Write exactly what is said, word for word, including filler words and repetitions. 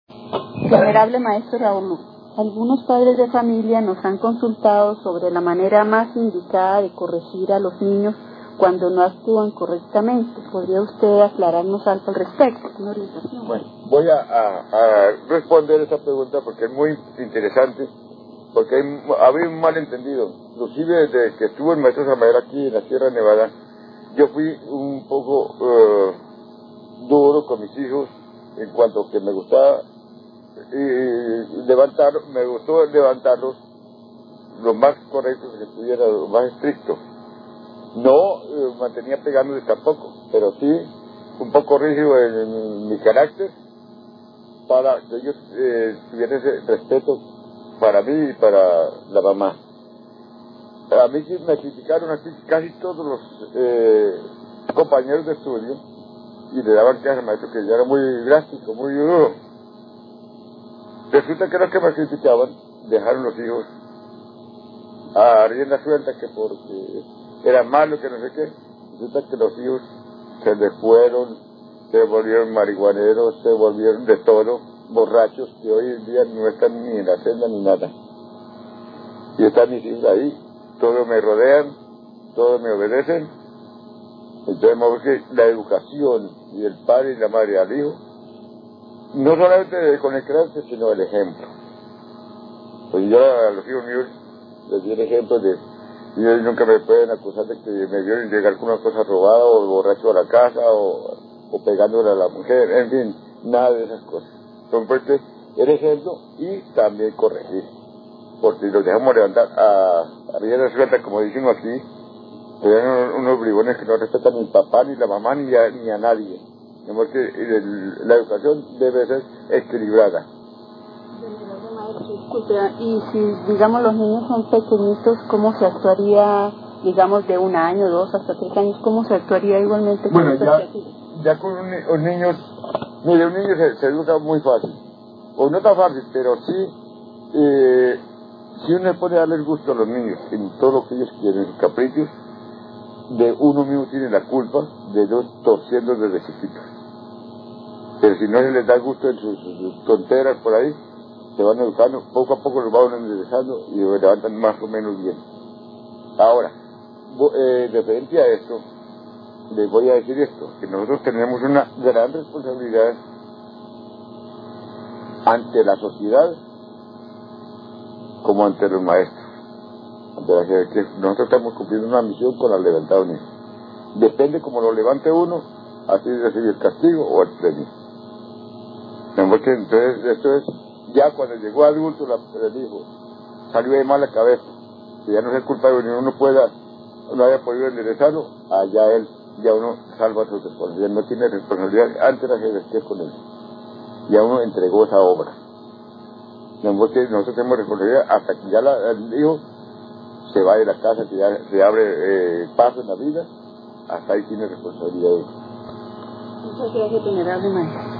Venerable maestro Raúl, algunos padres de familia nos han consultado sobre la manera más indicada de corregir a los niños cuando no actúan correctamente. ¿Podría usted aclararnos algo al respecto? Una orientación. Bueno, voy a, a, a responder esa pregunta porque es muy interesante, porque hay, había un malentendido. Inclusive desde que estuvo el maestro Samael aquí en la Sierra Nevada, yo fui un poco uh, duro con mis hijos en cuanto que me gustaba y levantar, me gustó levantarlos lo más correcto que estuviera, lo más estricto. No eh, mantenía pegándoles tampoco, pero sí un poco rígido en, en mi carácter para que ellos eh, tuvieran ese respeto para mí y para la mamá. A mí sí me criticaron aquí casi todos los eh, compañeros de estudio y le daban clase al maestro que ya era muy drástico, muy duro. Resulta que los que me criticaban dejaron los hijos a rienda suelta, que porque era malo, que no sé qué. Resulta que los hijos se les fueron, se volvieron marihuaneros, se volvieron de todo, borrachos, que hoy en día no están ni en la celda ni nada. Y están mis hijos ahí, todos me rodean, todos me obedecen. Entonces, vemos que la educación y el padre y la madre al hijo, no solamente con el carácter, sino el ejemplo. Pues yo a los hijos míos les di el ejemplo de, y ellos nunca me pueden acusar de que me vieron llegar con una cosa robada o borracho a la casa o, o pegándole a la mujer, en fin, nada de esas cosas. Son fuertes el ejemplo y también corregir, porque si los dejamos levantar a, a rienda suelta, como decimos aquí, serían unos, unos bribones que no respetan ni el papá, ni la mamá, ni a, ni a nadie. Porque el, la educación debe ser equilibrada. Disculpe, y si, digamos, los niños son pequeñitos, ¿cómo se actuaría, digamos, de un año, dos, hasta tres años? ¿Cómo se actuaría igualmente con bueno, estos ya, criaturas? ya con un, un niño, mire, un niño se, se educa muy fácil, o no tan fácil, pero sí, eh, si uno le pone a darle el gusto a los niños en todo lo que ellos quieren, sus caprichos, de uno mismo tiene la culpa de ellos torciendo desde chiquitos. Pero si no se les da gusto en sus, sus tonteras por ahí, se van educando, poco a poco los van enderezando y se levantan más o menos bien. Ahora, eh, referente a esto, les voy a decir esto, que nosotros tenemos una gran responsabilidad ante la sociedad como ante los maestros. Ante la que, que nosotros estamos cumpliendo una misión con la levantada de un hijo. Depende cómo lo levante uno, así recibe el castigo o el premio. Porque entonces esto es, ya cuando llegó adulto la, el hijo, salió de mala cabeza, que ya no es culpable ni uno pueda, no haya podido enderezarlo, allá él, ya uno salva su responsabilidad, no tiene responsabilidad, antes la jerarquía con él, ya uno entregó esa obra. Porque nosotros tenemos responsabilidad hasta que ya la, el hijo se va de la casa, que ya se abre eh, paso en la vida, hasta ahí tiene responsabilidad. Muchas gracias, venerable maestro.